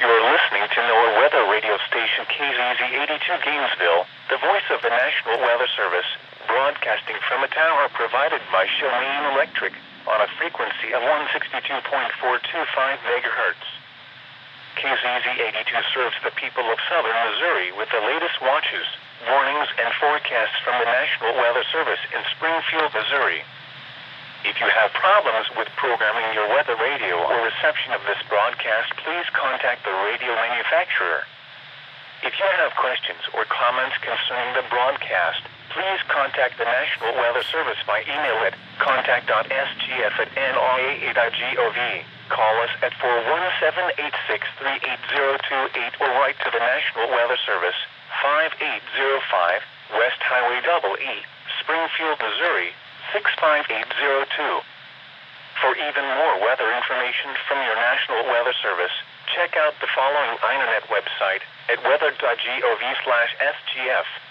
You're listening to NOAA weather radio station KZZ 82 Gainesville, the voice of the National Weather Service, broadcasting from a tower provided by Chemin Electric on a frequency of 162.425 megahertz. KZZ 82 serves the people of southern Missouri with the latest watches, warnings, and forecasts from the National Weather Service in Springfield, Missouri. If you have problems with programming your weather radio or reception of this broadcast, please contact the radio manufacturer. If you have questions or comments concerning the broadcast, please contact the National Weather Service by email at contact.sgf@noaa.gov. Call us at 417-863-8028 or write to the National Weather Service, 5805 West Highway EE, Springfield, Missouri, 65802. For even more weather information from your National Weather Service, check out the following internet website at weather.gov/sgf.